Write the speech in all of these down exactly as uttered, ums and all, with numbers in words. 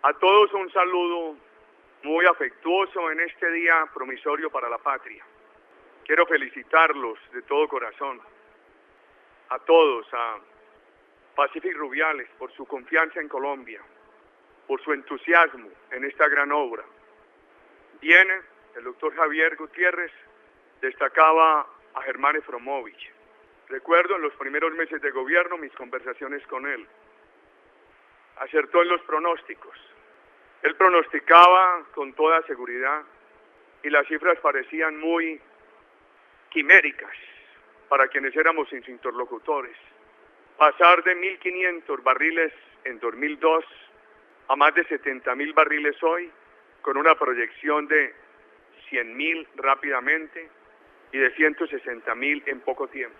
A todos un saludo muy afectuoso en este día promisorio para la patria. Quiero felicitarlos de todo corazón, a todos, a Pacific Rubiales, por su confianza en Colombia, por su entusiasmo en esta gran obra. Viene el doctor Javier Gutiérrez, destacaba a Germán Efromovich. Recuerdo en los primeros meses de gobierno mis conversaciones con él. Acertó en los pronósticos. Él pronosticaba con toda seguridad y las cifras parecían muy quiméricas para quienes éramos sus interlocutores. Pasar de mil quinientos barriles en dos mil dos a más de setenta mil barriles hoy, con una proyección de cien mil rápidamente y de ciento sesenta mil en poco tiempo.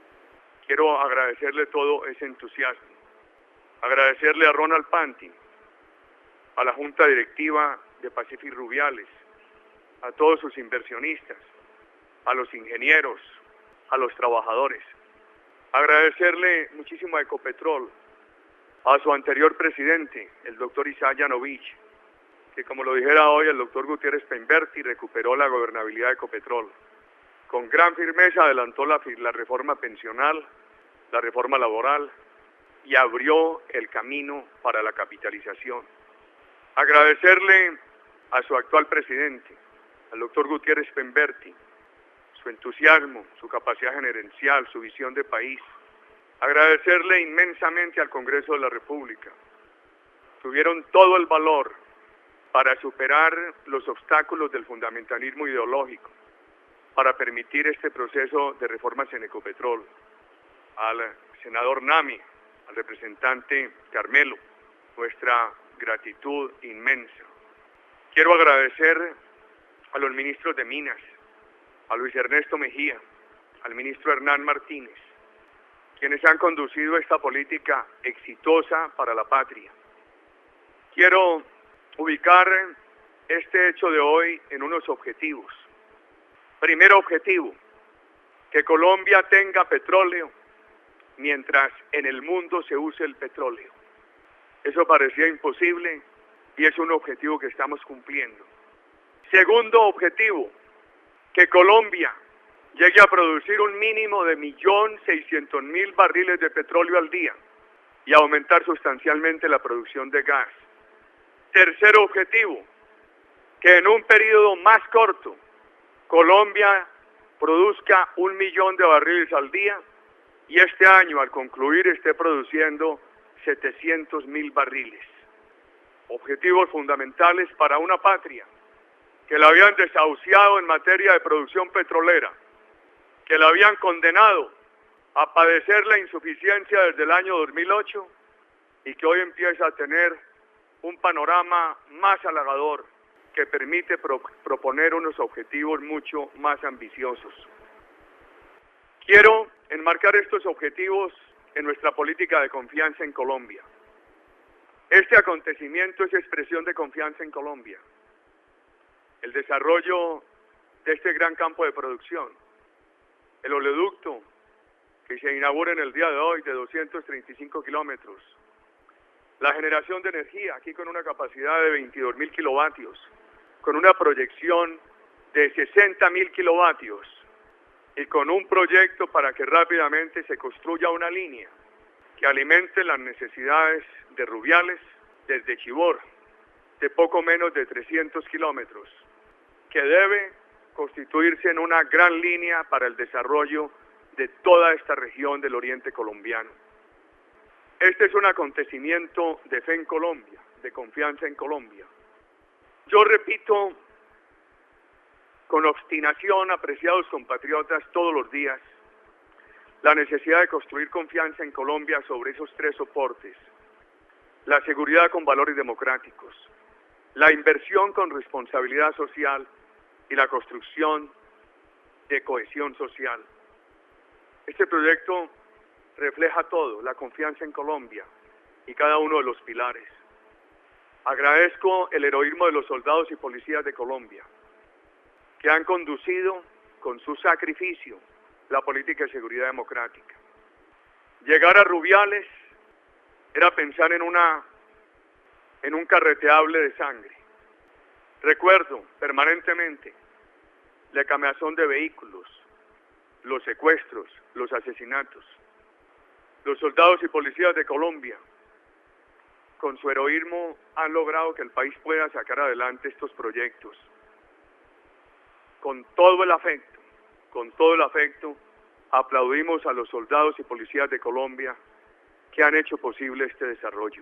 Quiero agradecerle todo ese entusiasmo, agradecerle a Ronald Pantin, a la Junta Directiva de Pacific Rubiales, a todos sus inversionistas, a los ingenieros, a los trabajadores. Agradecerle muchísimo a Ecopetrol, a su anterior presidente, el doctor Isaac Yanovich, que como lo dijera hoy el doctor Gutiérrez Pemberti, recuperó la gobernabilidad de Ecopetrol. Con gran firmeza adelantó la, la reforma pensional, la reforma laboral y abrió el camino para la capitalización. Agradecerle a su actual presidente, al doctor Gutiérrez Pemberti, su entusiasmo, su capacidad gerencial, su visión de país. Agradecerle inmensamente al Congreso de la República. Tuvieron todo el valor para superar los obstáculos del fundamentalismo ideológico, para permitir este proceso de reformas en Ecopetrol. Al senador Nami, al representante Carmelo, nuestra gratitud inmensa. Quiero agradecer a los ministros de Minas, a Luis Ernesto Mejía, al ministro Hernán Martínez, quienes han conducido esta política exitosa para la patria. Quiero ubicar este hecho de hoy en unos objetivos. Primer objetivo, que Colombia tenga petróleo mientras en el mundo se use el petróleo. Eso parecía imposible y es un objetivo que estamos cumpliendo. Segundo objetivo, que Colombia llegue a producir un mínimo de un millón seiscientos mil barriles de petróleo al día y aumentar sustancialmente la producción de gas. Tercer objetivo, que en un periodo más corto Colombia produzca un millón de barriles al día y este año al concluir esté produciendo setecientos mil barriles. Objetivos fundamentales para una patria que la habían desahuciado en materia de producción petrolera, que la habían condenado a padecer la insuficiencia desde el año dos mil ocho y que hoy empieza a tener un panorama más halagador que permite pro proponer unos objetivos mucho más ambiciosos. Quiero enmarcar estos objetivos en nuestra política de confianza en Colombia. Este acontecimiento es expresión de confianza en Colombia. El desarrollo de este gran campo de producción, el oleoducto que se inaugura en el día de hoy de doscientos treinta y cinco kilómetros, la generación de energía aquí con una capacidad de veintidós mil kilovatios, con una proyección de sesenta mil kilovatios y con un proyecto para que rápidamente se construya una línea que alimente las necesidades de Rubiales desde Chivor, de poco menos de trescientos kilómetros, que debe constituirse en una gran línea para el desarrollo de toda esta región del oriente colombiano. Este es un acontecimiento de fe en Colombia, de confianza en Colombia. Yo repito con obstinación, apreciados compatriotas, todos los días, la necesidad de construir confianza en Colombia sobre esos tres soportes: la seguridad con valores democráticos, la inversión con responsabilidad social y la construcción de cohesión social. Este proyecto refleja todo, la confianza en Colombia y cada uno de los pilares. Agradezco el heroísmo de los soldados y policías de Colombia, que han conducido con su sacrificio la política de seguridad democrática. Llegar a Rubiales era pensar en una en un carreteable de sangre. Recuerdo permanentemente la quemación de vehículos, los secuestros, los asesinatos. Los soldados y policías de Colombia, con su heroísmo, han logrado que el país pueda sacar adelante estos proyectos. Con todo el afecto, con todo el afecto, aplaudimos a los soldados y policías de Colombia que han hecho posible este desarrollo.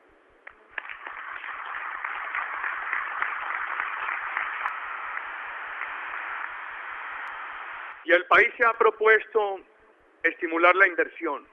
Y el país se ha propuesto estimular la inversión.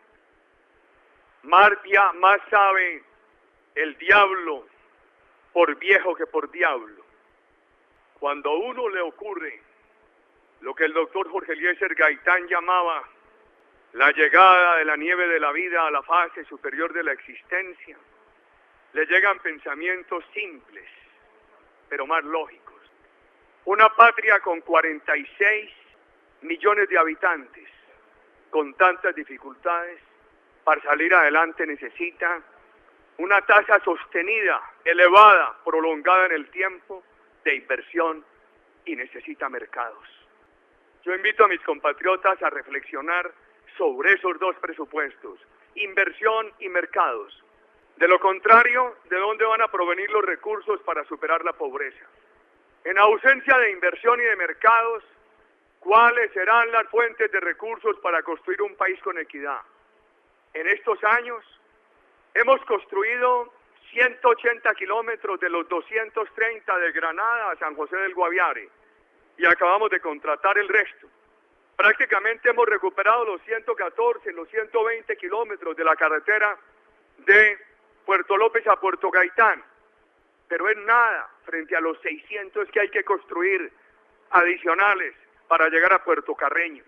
Más, más sabe el diablo por viejo que por diablo. Cuando a uno le ocurre lo que el doctor Jorge Eliezer Gaitán llamaba la llegada de la nieve de la vida a la fase superior de la existencia, le llegan pensamientos simples, pero más lógicos. Una patria con cuarenta y seis millones de habitantes, con tantas dificultades, para salir adelante necesita una tasa sostenida, elevada, prolongada en el tiempo de inversión y necesita mercados. Yo invito a mis compatriotas a reflexionar sobre esos dos presupuestos, inversión y mercados. De lo contrario, ¿de dónde van a provenir los recursos para superar la pobreza? En ausencia de inversión y de mercados, ¿cuáles serán las fuentes de recursos para construir un país con equidad? En estos años hemos construido ciento ochenta kilómetros de los doscientos treinta de Granada a San José del Guaviare y acabamos de contratar el resto. Prácticamente hemos recuperado los ciento catorce, los ciento veinte kilómetros de la carretera de Puerto López a Puerto Gaitán, pero es nada frente a los seiscientos que hay que construir adicionales para llegar a Puerto Carreño.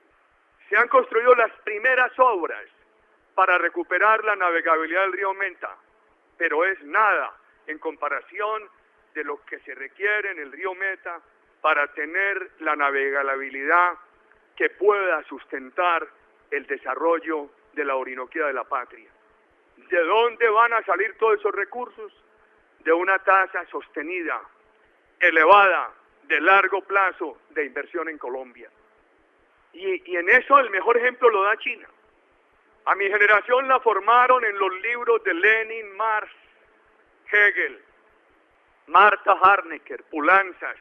Se han construido las primeras obras para recuperar la navegabilidad del río Meta, pero es nada en comparación de lo que se requiere en el río Meta para tener la navegabilidad que pueda sustentar el desarrollo de la Orinoquía de la patria. ¿De dónde van a salir todos esos recursos? De una tasa sostenida, elevada, de largo plazo de inversión en Colombia. Y, y en eso el mejor ejemplo lo da China. A mi generación la formaron en los libros de Lenin, Marx, Hegel, Martha Harnecker, Pulanzas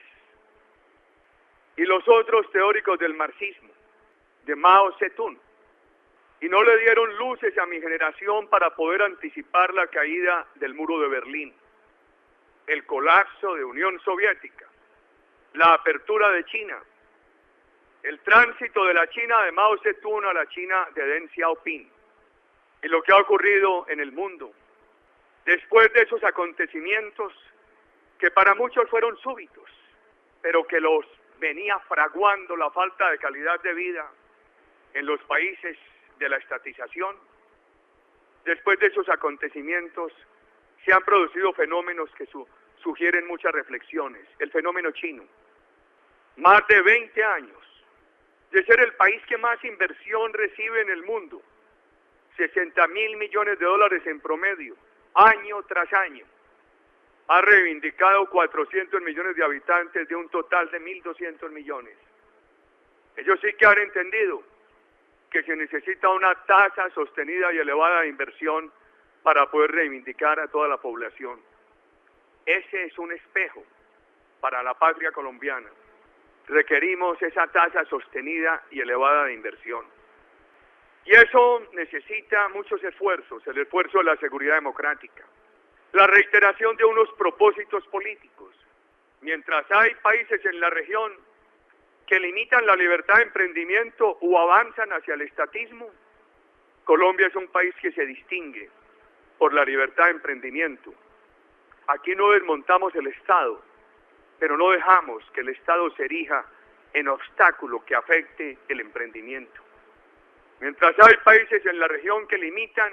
y los otros teóricos del marxismo, de Mao Zedong. Y no le dieron luces a mi generación para poder anticipar la caída del muro de Berlín, el colapso de Unión Soviética, la apertura de China, el tránsito de la China de Mao Zedong a la China de Deng Xiaoping y lo que ha ocurrido en el mundo. Después de esos acontecimientos que para muchos fueron súbitos, pero que los venía fraguando la falta de calidad de vida en los países de la estatización, después de esos acontecimientos se han producido fenómenos que su, sugieren muchas reflexiones. El fenómeno chino, más de veinte años de ser el país que más inversión recibe en el mundo, sesenta mil millones de dólares en promedio, año tras año, ha reivindicado cuatrocientos millones de habitantes de un total de mil doscientos millones. Ellos sí que han entendido que se necesita una tasa sostenida y elevada de inversión para poder reivindicar a toda la población. Ese es un espejo para la patria colombiana. Requerimos esa tasa sostenida y elevada de inversión. Y eso necesita muchos esfuerzos, el esfuerzo de la seguridad democrática, la reiteración de unos propósitos políticos. Mientras hay países en la región que limitan la libertad de emprendimiento o avanzan hacia el estatismo, Colombia es un país que se distingue por la libertad de emprendimiento. Aquí no desmontamos el Estado, pero no dejamos que el Estado se erija en obstáculo que afecte el emprendimiento. Mientras hay países en la región que limitan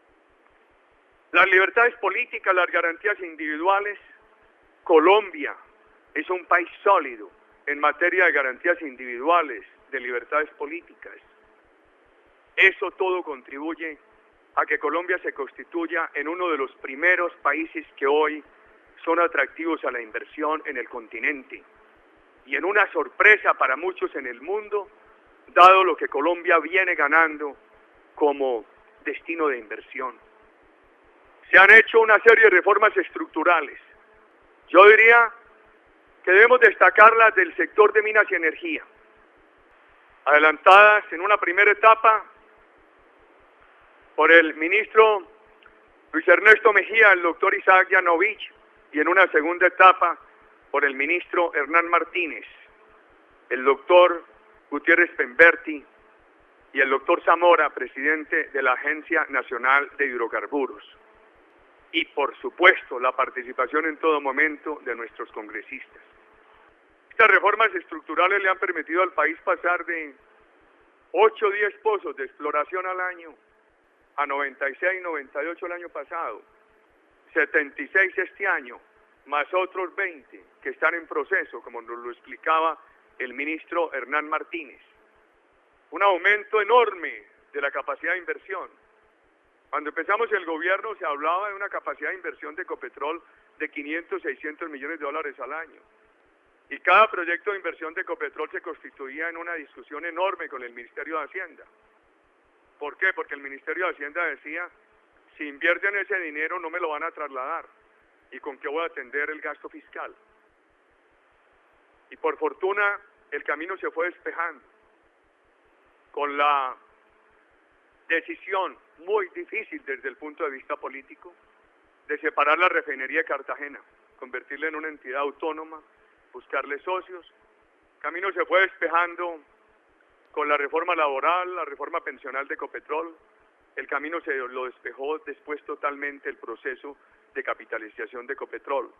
las libertades políticas, las garantías individuales, Colombia es un país sólido en materia de garantías individuales, de libertades políticas. Eso todo contribuye a que Colombia se constituya en uno de los primeros países que hoy son atractivos a la inversión en el continente y en una sorpresa para muchos en el mundo, dado lo que Colombia viene ganando como destino de inversión. Se han hecho una serie de reformas estructurales. Yo diría que debemos destacarlas del sector de minas y energía, adelantadas en una primera etapa por el ministro Luis Ernesto Mejía, el doctor Isaac Yanovich, y en una segunda etapa por el ministro Hernán Martínez, el doctor Gutiérrez Pemberti y el doctor Zamora, presidente de la Agencia Nacional de Hidrocarburos. Y por supuesto la participación en todo momento de nuestros congresistas. Estas reformas estructurales le han permitido al país pasar de ocho o diez pozos de exploración al año a noventa y seis, noventa y ocho el año pasado, setenta y seis este año, más otros veinte que están en proceso, como nos lo explicaba el ministro Hernán Martínez. Un aumento enorme de la capacidad de inversión. Cuando empezamos el gobierno se hablaba de una capacidad de inversión de Ecopetrol de quinientos, seiscientos millones de dólares al año. Y cada proyecto de inversión de Ecopetrol se constituía en una discusión enorme con el Ministerio de Hacienda. ¿Por qué? Porque el Ministerio de Hacienda decía, si invierten ese dinero no me lo van a trasladar. ¿Y con qué voy a atender el gasto fiscal? Y por fortuna el camino se fue despejando con la decisión muy difícil desde el punto de vista político de separar la refinería de Cartagena, convertirla en una entidad autónoma, buscarle socios. El camino se fue despejando con la reforma laboral, la reforma pensional de Ecopetrol. El camino se lo despejó después totalmente el proceso de capitalización de Ecopetrol.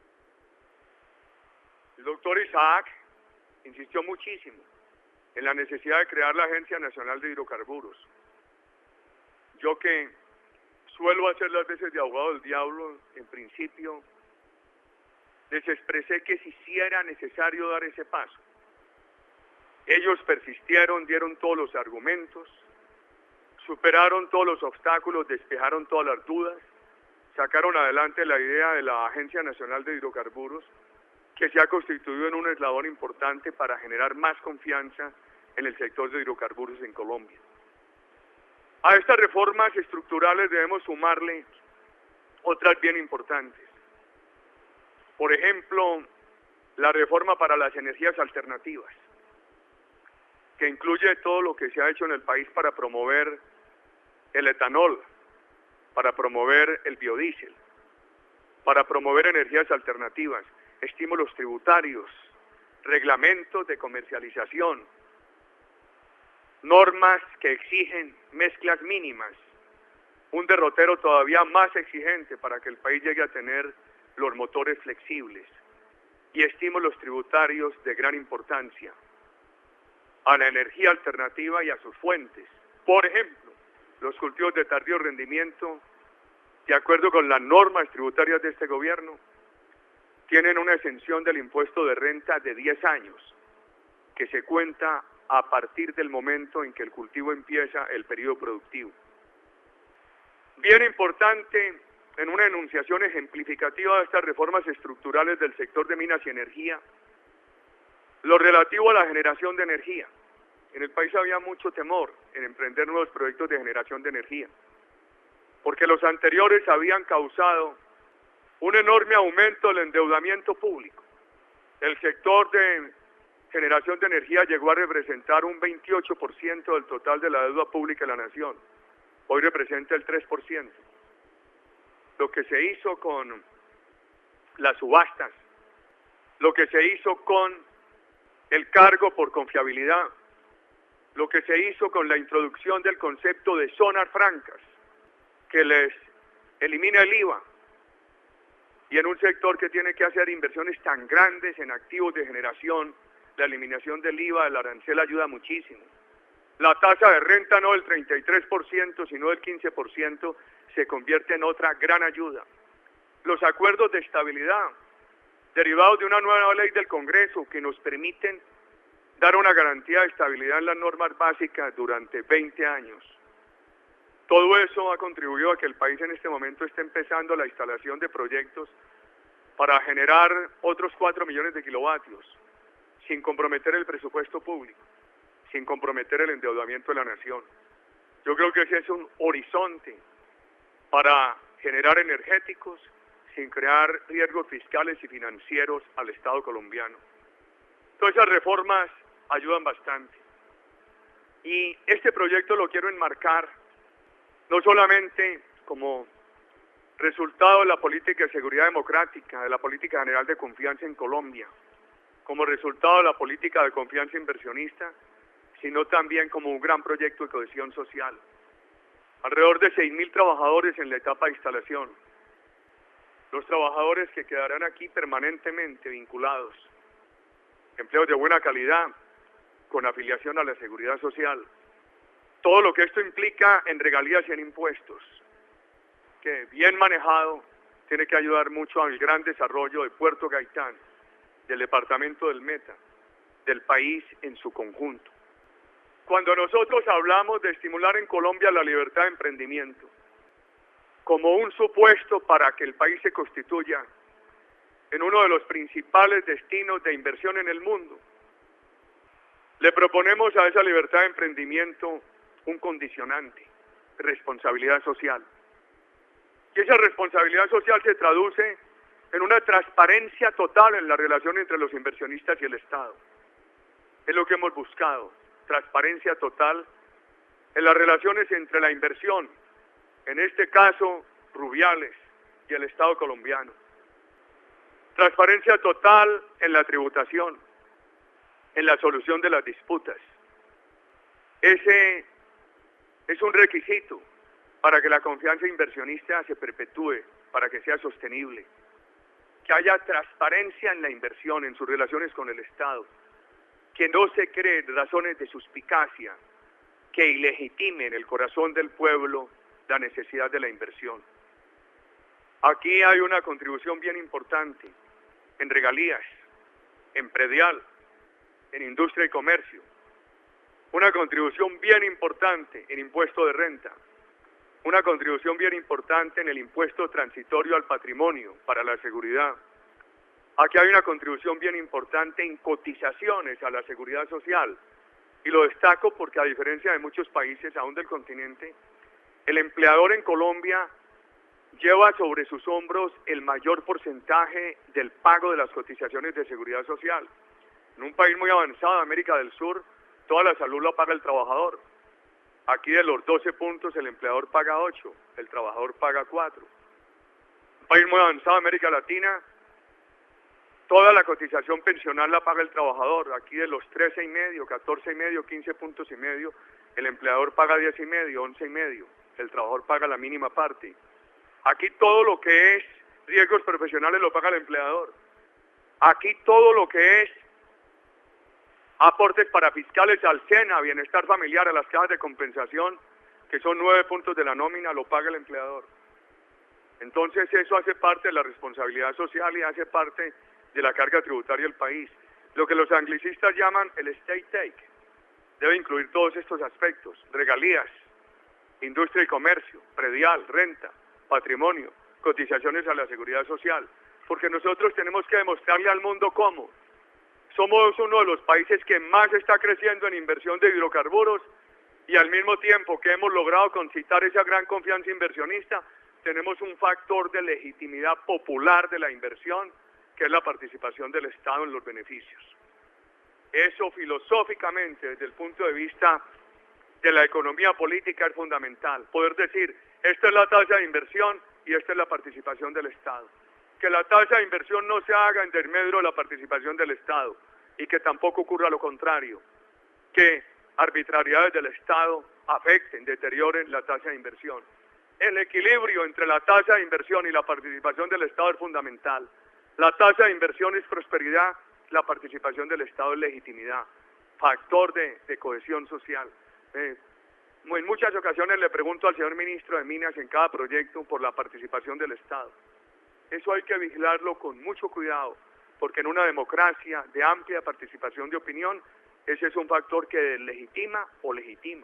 El doctor Isaac insistió muchísimo en la necesidad de crear la Agencia Nacional de Hidrocarburos. Yo que suelo hacer las veces de abogado del diablo, en principio, les expresé que si sí era necesario dar ese paso. Ellos persistieron, dieron todos los argumentos, superaron todos los obstáculos, despejaron todas las dudas, sacaron adelante la idea de la Agencia Nacional de Hidrocarburos, que se ha constituido en un eslabón importante para generar más confianza en el sector de hidrocarburos en Colombia. A estas reformas estructurales debemos sumarle otras bien importantes. Por ejemplo, la reforma para las energías alternativas, que incluye todo lo que se ha hecho en el país para promover el etanol, para promover el biodiesel, para promover energías alternativas, estímulos tributarios, reglamentos de comercialización, normas que exigen mezclas mínimas, un derrotero todavía más exigente para que el país llegue a tener los motores flexibles y estímulos tributarios de gran importancia a la energía alternativa y a sus fuentes. Por ejemplo, los cultivos de tardío rendimiento, de acuerdo con las normas tributarias de este gobierno, tienen una exención del impuesto de renta de diez años, que se cuenta a partir del momento en que el cultivo empieza el periodo productivo. Bien importante, en una enunciación ejemplificativa de estas reformas estructurales del sector de minas y energía, lo relativo a la generación de energía. En el país había mucho temor en emprender nuevos proyectos de generación de energía, porque los anteriores habían causado un enorme aumento del endeudamiento público. El sector de generación de energía llegó a representar un veintiocho por ciento del total de la deuda pública de la nación. Hoy representa el tres por ciento. Lo que se hizo con las subastas, lo que se hizo con el cargo por confiabilidad, lo que se hizo con la introducción del concepto de zonas francas, que les elimina el I V A, y en un sector que tiene que hacer inversiones tan grandes en activos de generación, la eliminación del I V A, del arancel ayuda muchísimo. La tasa de renta no del treinta y tres por ciento, sino del quince por ciento, se convierte en otra gran ayuda. Los acuerdos de estabilidad, derivados de una nueva ley del Congreso, que nos permiten dar una garantía de estabilidad en las normas básicas durante veinte años. Todo eso ha contribuido a que el país en este momento esté empezando la instalación de proyectos para generar otros cuatro millones de kilovatios, sin comprometer el presupuesto público, sin comprometer el endeudamiento de la nación. Yo creo que ese es un horizonte para generar energéticos sin crear riesgos fiscales y financieros al Estado colombiano. Todas esas reformas ayudan bastante. Y este proyecto lo quiero enmarcar no solamente como resultado de la política de seguridad democrática, de la política general de confianza en Colombia, como resultado de la política de confianza inversionista, sino también como un gran proyecto de cohesión social. Alrededor de seis mil trabajadores en la etapa de instalación. Los trabajadores que quedarán aquí permanentemente vinculados. Empleos de buena calidad, con afiliación a la seguridad social. Todo lo que esto implica en regalías y en impuestos, que bien manejado tiene que ayudar mucho al gran desarrollo de Puerto Gaitán, del departamento del Meta, del país en su conjunto. Cuando nosotros hablamos de estimular en Colombia la libertad de emprendimiento, como un supuesto para que el país se constituya en uno de los principales destinos de inversión en el mundo, le proponemos a esa libertad de emprendimiento un condicionante, responsabilidad social. Y esa responsabilidad social se traduce en una transparencia total en la relación entre los inversionistas y el Estado. Es lo que hemos buscado, transparencia total en las relaciones entre la inversión, en este caso Rubiales, y el Estado colombiano. Transparencia total en la tributación, en la solución de las disputas. Ese es un requisito para que la confianza inversionista se perpetúe, para que sea sostenible. Que haya transparencia en la inversión, en sus relaciones con el Estado. Que no se creen razones de suspicacia que ilegitimen en el corazón del pueblo la necesidad de la inversión. Aquí hay una contribución bien importante en regalías, en predial, en industria y comercio. Una contribución bien importante en impuesto de renta. Una contribución bien importante en el impuesto transitorio al patrimonio para la seguridad. Aquí hay una contribución bien importante en cotizaciones a la seguridad social. Y lo destaco porque a diferencia de muchos países, aún del continente, el empleador en Colombia lleva sobre sus hombros el mayor porcentaje del pago de las cotizaciones de seguridad social. En un país muy avanzado, América del Sur, toda la salud la paga el trabajador. Aquí de los doce puntos el empleador paga ocho, el trabajador paga cuatro. Un país muy avanzado, América Latina, toda la cotización pensional la paga el trabajador. Aquí de los trece y medio, catorce y medio, quince puntos y medio, el empleador paga diez y medio, once y medio, el trabajador paga la mínima parte. Aquí todo lo que es riesgos profesionales lo paga el empleador. Aquí todo lo que es aportes para fiscales al SENA, bienestar familiar, a las cajas de compensación, que son nueve puntos de la nómina, lo paga el empleador. Entonces eso hace parte de la responsabilidad social y hace parte de la carga tributaria del país. Lo que los anglicistas llaman el state take. Debe incluir todos estos aspectos: regalías, industria y comercio, predial, renta, patrimonio, cotizaciones a la seguridad social. Porque nosotros tenemos que demostrarle al mundo cómo. Somos uno de los países que más está creciendo en inversión de hidrocarburos y al mismo tiempo que hemos logrado concitar esa gran confianza inversionista, tenemos un factor de legitimidad popular de la inversión, que es la participación del Estado en los beneficios. Eso filosóficamente, desde el punto de vista de la economía política, es fundamental. Poder decir, esta es la tasa de inversión y esta es la participación del Estado. Que la tasa de inversión no se haga en desmedro de la participación del Estado y que tampoco ocurra lo contrario, que arbitrariedades del Estado afecten, deterioren la tasa de inversión. El equilibrio entre la tasa de inversión y la participación del Estado es fundamental. La tasa de inversión es prosperidad, la participación del Estado es legitimidad, factor de, de cohesión social. Eh, en muchas ocasiones le pregunto al señor ministro de Minas en cada proyecto por la participación del Estado. Eso hay que vigilarlo con mucho cuidado, porque en una democracia de amplia participación de opinión, ese es un factor que legitima o legitima.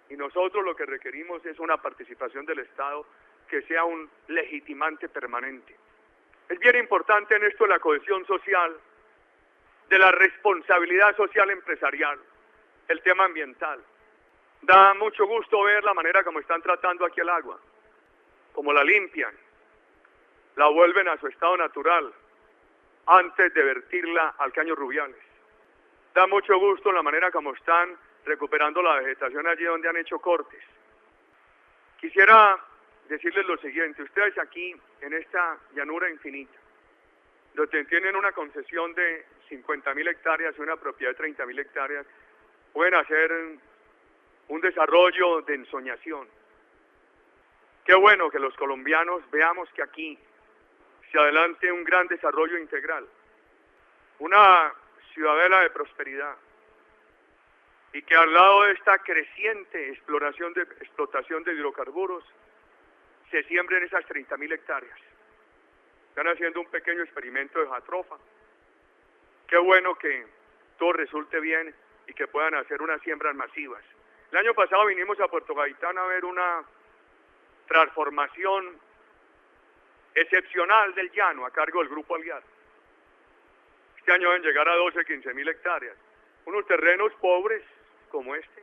Y nosotros lo que requerimos es una participación del Estado que sea un legitimante permanente. Es bien importante en esto la cohesión social, de la responsabilidad social empresarial, el tema ambiental. Da mucho gusto ver la manera como están tratando aquí el agua, como la limpian, la vuelven a su estado natural antes de vertirla al caño Rubiales. Da mucho gusto la manera como están recuperando la vegetación allí donde han hecho cortes. Quisiera decirles lo siguiente: ustedes aquí en esta llanura infinita, donde tienen una concesión de cincuenta mil hectáreas y una propiedad de treinta mil hectáreas, pueden hacer un desarrollo de ensoñación. Qué bueno que los colombianos veamos que aquí se adelante un gran desarrollo integral, una ciudadela de prosperidad, y que al lado de esta creciente exploración de, explotación de hidrocarburos se siembren esas treinta mil hectáreas. Están haciendo un pequeño experimento de jatrofa. Qué bueno que todo resulte bien y que puedan hacer unas siembras masivas. El año pasado vinimos a Puerto Gaitán a ver una transformación excepcional del llano a cargo del Grupo Aliar. Este año deben llegar a doce, quince mil hectáreas. Unos terrenos pobres como este,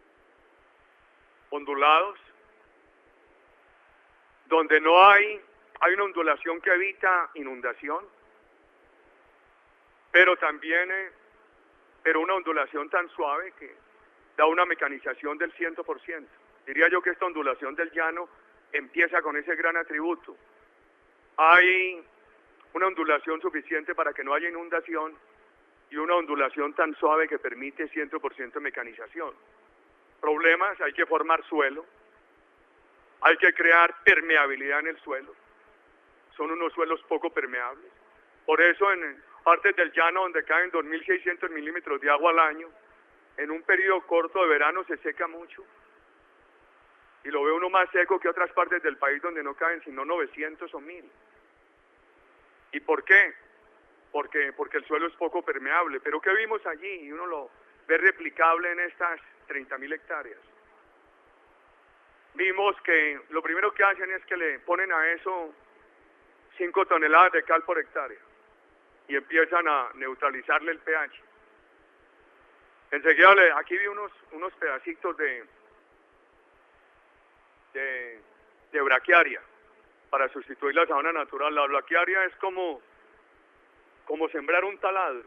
ondulados, donde no hay, hay una ondulación que evita inundación, pero también, eh, pero una ondulación tan suave que da una mecanización del cien por ciento. Diría yo que esta ondulación del llano empieza con ese gran atributo. Hay una ondulación suficiente para que no haya inundación y una ondulación tan suave que permite cien por ciento mecanización. Problemas: hay que formar suelo, hay que crear permeabilidad en el suelo. Son unos suelos poco permeables. Por eso en partes del llano donde caen dos mil seiscientos milímetros de agua al año, en un periodo corto de verano se seca mucho. Y lo ve uno más seco que otras partes del país donde no caen sino novecientos o mil. ¿Y por qué? Porque, porque el suelo es poco permeable. Pero ¿qué vimos allí? Y uno lo ve replicable en estas treinta mil hectáreas. Vimos que lo primero que hacen es que le ponen a eso cinco toneladas de cal por hectárea y empiezan a neutralizarle el pH. Enseguida le, aquí vi unos, unos pedacitos de, de, de braquiaria para sustituir la sabana natural. La braquiaria es como, como sembrar un taladro.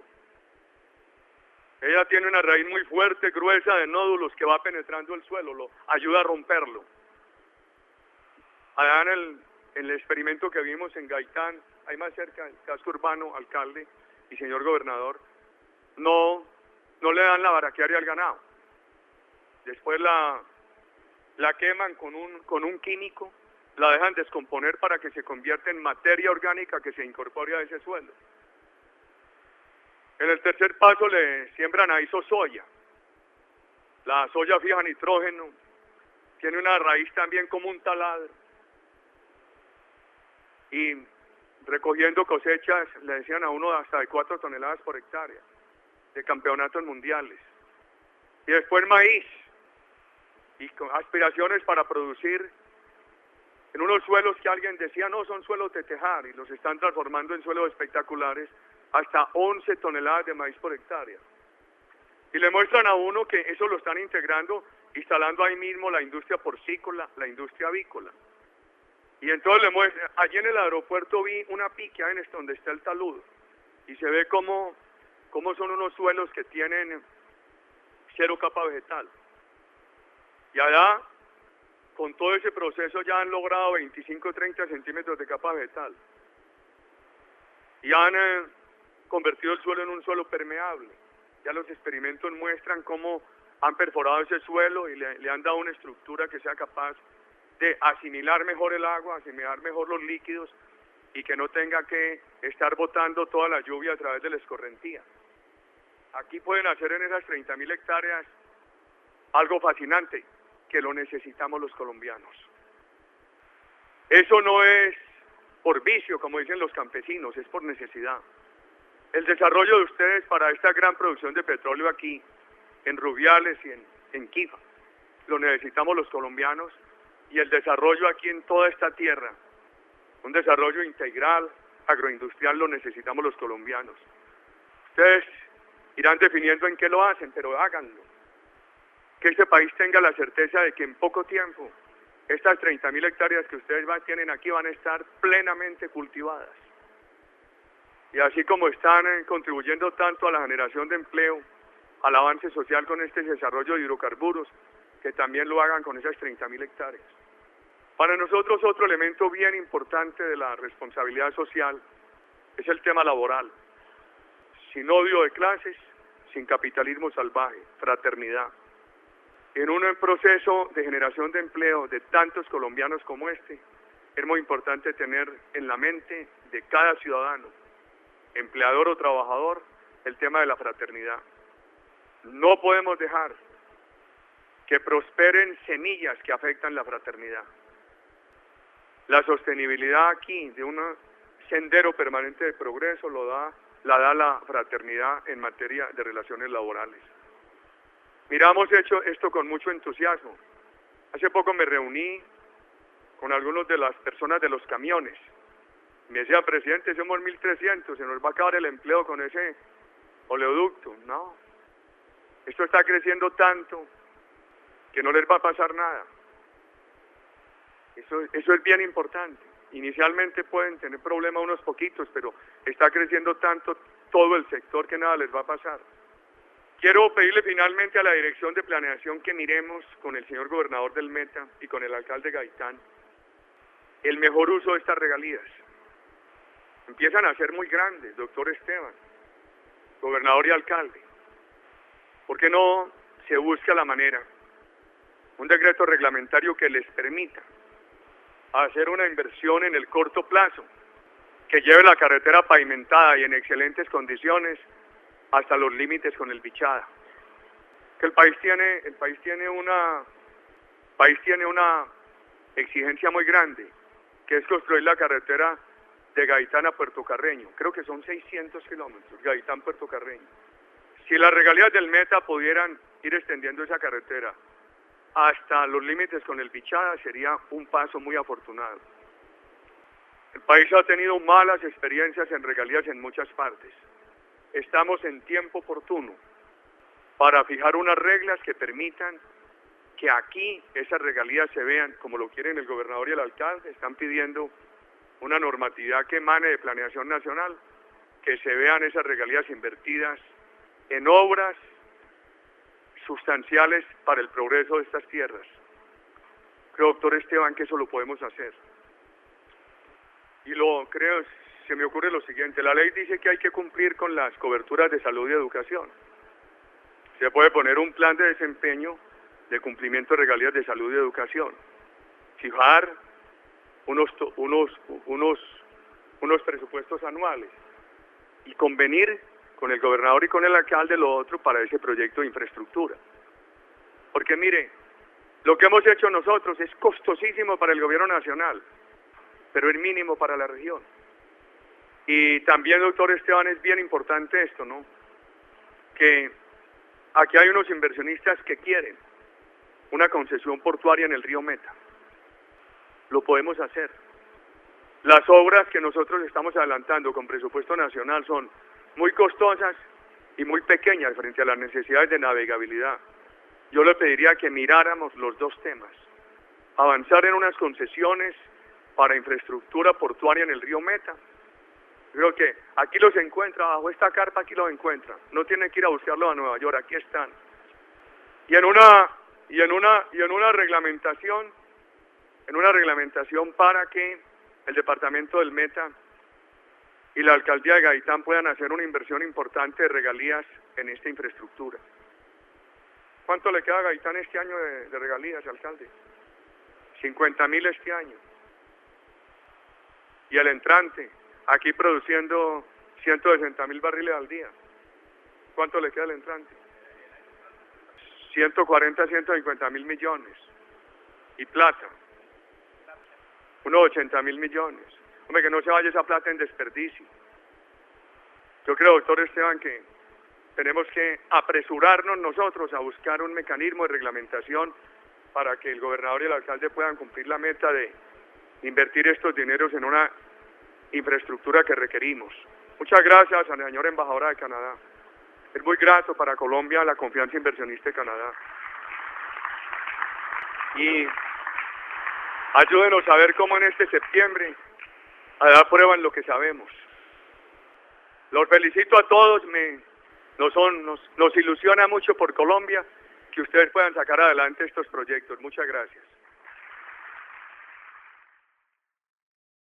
Ella tiene una raíz muy fuerte, gruesa, de nódulos que va penetrando el suelo, lo ayuda a romperlo. Allá en el, en el experimento que vimos en Gaitán, ahí más cerca, el casco urbano, alcalde y señor gobernador, no, no le dan la braquiaria al ganado. Después la, la queman con un, con un químico, la dejan descomponer para que se convierta en materia orgánica que se incorpore a ese suelo. En el tercer paso le siembran a iso soya. La soya fija nitrógeno, tiene una raíz también como un taladro. Y recogiendo cosechas, le decían a uno hasta de cuatro toneladas por hectárea, de campeonatos mundiales. Y después maíz, y con aspiraciones para producir en unos suelos que alguien decía, no, son suelos de tejar, y los están transformando en suelos espectaculares, hasta once toneladas de maíz por hectárea. Y le muestran a uno que eso lo están integrando, instalando ahí mismo la industria porcícola, la industria avícola. Y entonces le muestran, allí en el aeropuerto vi una piquia en este donde está el taludo, y se ve cómo, cómo son unos suelos que tienen cero capa vegetal. Y allá, con todo ese proceso, ya han logrado veinticinco a treinta centímetros de capa vegetal. Y han eh, convertido el suelo en un suelo permeable. Ya los experimentos muestran cómo han perforado ese suelo y le, le han dado una estructura que sea capaz de asimilar mejor el agua, asimilar mejor los líquidos y que no tenga que estar botando toda la lluvia a través de la escorrentía. Aquí pueden hacer en esas treinta mil hectáreas algo fascinante, que lo necesitamos los colombianos. Eso no es por vicio, como dicen los campesinos, es por necesidad. El desarrollo de ustedes para esta gran producción de petróleo aquí, en Rubiales y en, en Quifa, lo necesitamos los colombianos y el desarrollo aquí en toda esta tierra, un desarrollo integral, agroindustrial, lo necesitamos los colombianos. Ustedes irán definiendo en qué lo hacen, pero háganlo. Que este país tenga la certeza de que en poco tiempo estas treinta mil hectáreas que ustedes van, tienen aquí van a estar plenamente cultivadas. Y así como están eh, contribuyendo tanto a la generación de empleo, al avance social con este desarrollo de hidrocarburos, que también lo hagan con esas treinta mil hectáreas. Para nosotros otro elemento bien importante de la responsabilidad social es el tema laboral. Sin odio de clases, sin capitalismo salvaje, fraternidad. En un proceso de generación de empleo de tantos colombianos como este, es muy importante tener en la mente de cada ciudadano, empleador o trabajador, el tema de la fraternidad. No podemos dejar que prosperen semillas que afectan la fraternidad. La sostenibilidad aquí de un sendero permanente de progreso lo da, la da la fraternidad en materia de relaciones laborales. Miramos hecho esto con mucho entusiasmo. Hace poco me reuní con algunos de las personas de los camiones. Me decía, presidente, somos mil trescientos, se nos va a acabar el empleo con ese oleoducto. No, esto está creciendo tanto que no les va a pasar nada. Eso, eso es bien importante. Inicialmente pueden tener problemas unos poquitos, pero está creciendo tanto todo el sector que nada les va a pasar. Quiero pedirle finalmente a la Dirección de Planeación que miremos con el señor gobernador del Meta y con el alcalde Gaitán el mejor uso de estas regalías. Empiezan a ser muy grandes, doctor Esteban, gobernador y alcalde. ¿Por qué no se busca la manera, un decreto reglamentario que les permita hacer una inversión en el corto plazo, que lleve la carretera pavimentada y en excelentes condiciones hasta los límites con el Bichada? Que el país tiene, el país tiene una, país tiene una exigencia muy grande, que es construir la carretera de Gaitán a Puerto Carreño. Creo que son seiscientos kilómetros, Gaitán-Puerto Carreño. Si las regalías del Meta pudieran ir extendiendo esa carretera hasta los límites con el Bichada, sería un paso muy afortunado. El país ha tenido malas experiencias en regalías en muchas partes. Estamos en tiempo oportuno para fijar unas reglas que permitan que aquí esas regalías se vean como lo quieren el gobernador y el alcalde. Están pidiendo una normatividad que emane de planeación nacional, que se vean esas regalías invertidas en obras sustanciales para el progreso de estas tierras. Creo, doctor Esteban, que eso lo podemos hacer. Y lo creo, se me ocurre lo siguiente: la ley dice que hay que cumplir con las coberturas de salud y educación. Se puede poner un plan de desempeño de cumplimiento de regalías de salud y educación, fijar unos, unos, unos, unos presupuestos anuales y convenir con el gobernador y con el alcalde lo otro para ese proyecto de infraestructura. Porque mire, lo que hemos hecho nosotros es costosísimo para el gobierno nacional, pero es mínimo para la región. Y también, doctor Esteban, es bien importante esto, ¿no? Que aquí hay unos inversionistas que quieren una concesión portuaria en el río Meta. Lo podemos hacer. Las obras que nosotros estamos adelantando con presupuesto nacional son muy costosas y muy pequeñas frente a las necesidades de navegabilidad. Yo le pediría que miráramos los dos temas. Avanzar en unas concesiones para infraestructura portuaria en el río Meta. Creo que aquí los encuentra, bajo esta carpa aquí los encuentra. No tienen que ir a buscarlos a Nueva York, aquí están. Y en una, y en una, y en una reglamentación, en una reglamentación para que el departamento del Meta y la alcaldía de Gaitán puedan hacer una inversión importante de regalías en esta infraestructura. ¿Cuánto le queda a Gaitán este año de, de regalías, alcalde? cincuenta mil este año. Y el entrante, aquí produciendo ciento sesenta mil barriles al día. ¿Cuánto le queda al entrante? ciento cuarenta, ciento cincuenta mil millones. Y plata, unos ochenta mil millones. Hombre, que no se vaya esa plata en desperdicio. Yo creo, doctor Esteban, que tenemos que apresurarnos nosotros a buscar un mecanismo de reglamentación para que el gobernador y el alcalde puedan cumplir la meta de invertir estos dineros en una infraestructura que requerimos. Muchas gracias a la señora embajadora de Canadá. Es muy grato para Colombia la confianza inversionista de Canadá. Y ayúdenos a ver cómo en este septiembre a dar prueba en lo que sabemos. Los felicito a todos, me, nos, son, nos, nos ilusiona mucho por Colombia que ustedes puedan sacar adelante estos proyectos. Muchas gracias.